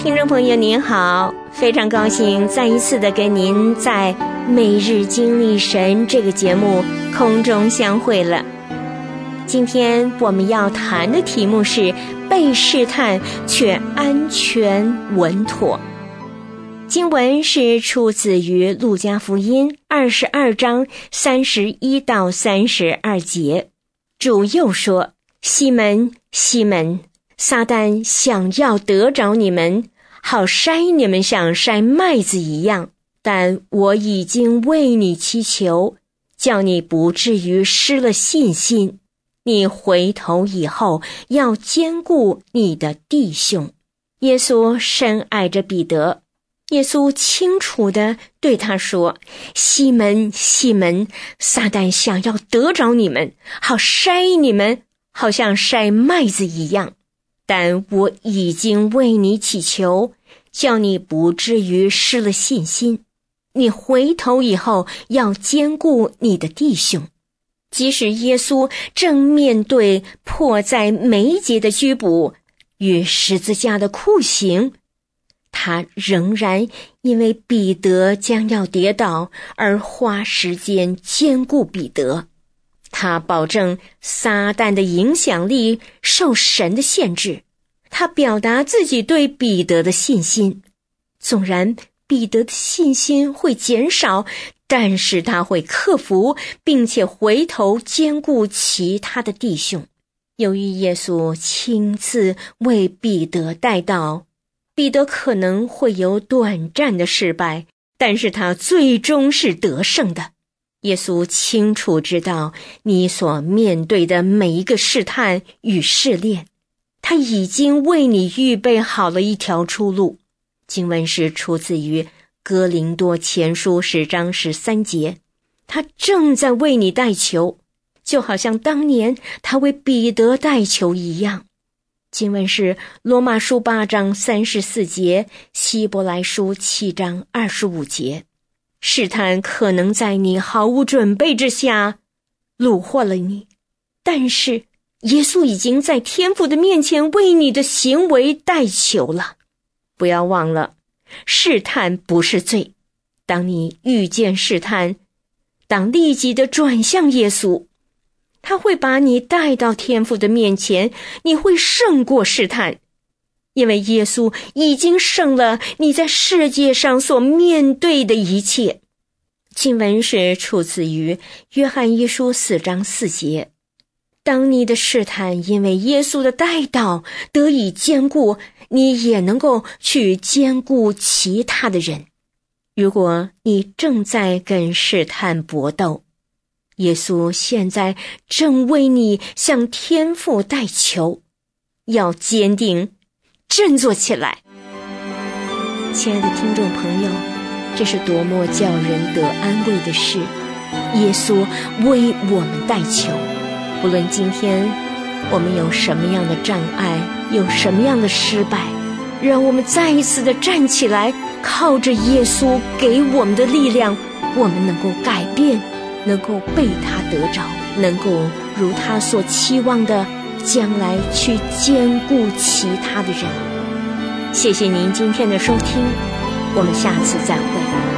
听众朋友您好，非常高兴再一次的跟您在每日经历神这个节目空中相会了。今天我们要谈的题目是被试探却安全稳妥。经文是出自于路加福音22章31到32节。主又说：西门，西门，撒旦想要得着你们，好筛你们像筛麦子一样，但我已经为你祈求，叫你不至于失了信心。你回头以后要兼顾你的弟兄。耶稣深爱着彼得，耶稣清楚地对他说：西门，西门，撒旦想要得着你们，好筛你们，好像筛麦子一样，但我已经为你祈求，叫你不至于失了信心。你回头以后要兼顾你的弟兄。即使耶稣正面对迫在眉睫的拘捕与十字架的酷刑，他仍然因为彼得将要跌倒而花时间兼顾彼得。他保证撒旦的影响力受神的限制，他表达自己对彼得的信心。纵然彼得的信心会减少，但是他会克服，并且回头兼顾其他的弟兄。由于耶稣亲自为彼得代祷，彼得可能会有短暂的失败，但是他最终是得胜的。耶稣清楚知道你所面对的每一个试探与试炼，他已经为你预备好了一条出路。经文是出自于哥林多前书10章13节，他正在为你代求，就好像当年他为彼得代求一样。经文是罗马书8章34节，希伯来书7章25节。试探可能在你毫无准备之下虏获了你，但是耶稣已经在天父的面前为你的行为代求了。不要忘了，试探不是罪。当你遇见试探，当立即的转向耶稣，他会把你带到天父的面前，你会胜过试探，因为耶稣已经胜了你在世界上所面对的一切。经文是出自于约翰一书4章4节。当你的试探因为耶稣的代祷得以坚固，你也能够去兼顾其他的人。如果你正在跟试探搏斗，耶稣现在正为你向天父代求，要坚定，振作起来。亲爱的听众朋友，这是多么叫人得安慰的事！耶稣为我们代求。不论今天我们有什么样的障碍，有什么样的失败，让我们再一次的站起来，靠着耶稣给我们的力量，我们能够改变，能够被他得着，能够如他所期望的将来去兼顾其他的人。谢谢您今天的收听，我们下次再会。